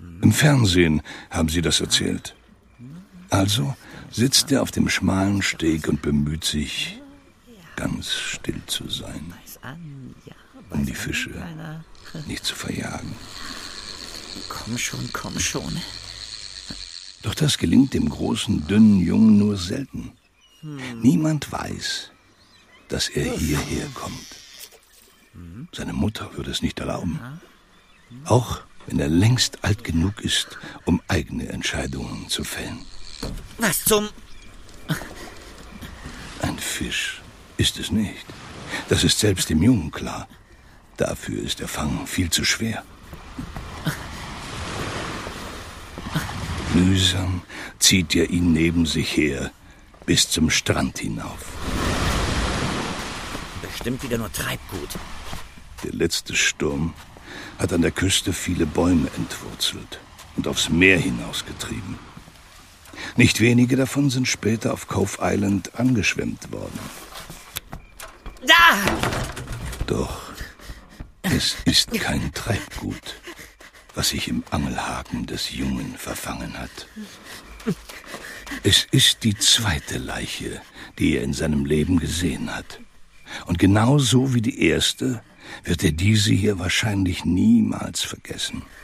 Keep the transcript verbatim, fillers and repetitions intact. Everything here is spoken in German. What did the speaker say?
Im Fernsehen haben sie das erzählt. Also sitzt er auf dem schmalen Steg und bemüht sich, ganz still zu sein, um die Fische nicht zu verjagen. Komm schon, komm schon. Doch das gelingt dem großen, dünnen Jungen nur selten. Niemand weiß, dass er hierher kommt. Seine Mutter würde es nicht erlauben. Auch wenn er längst alt genug ist, um eigene Entscheidungen zu fällen. Was zum... Ein Fisch ist es nicht. Das ist selbst dem Jungen klar. Dafür ist der Fang viel zu schwer. Mühsam zieht er ihn neben sich her, bis zum Strand hinauf. Bestimmt wieder nur Treibgut. Der letzte Sturm hat an der Küste viele Bäume entwurzelt und aufs Meer hinausgetrieben. Nicht wenige davon sind später auf Cove Island angeschwemmt worden. Da! Doch es ist kein Treibgut, was sich im Angelhaken des Jungen verfangen hat. Es ist die zweite Leiche, die er in seinem Leben gesehen hat. Und genauso wie die erste wird er diese hier wahrscheinlich niemals vergessen.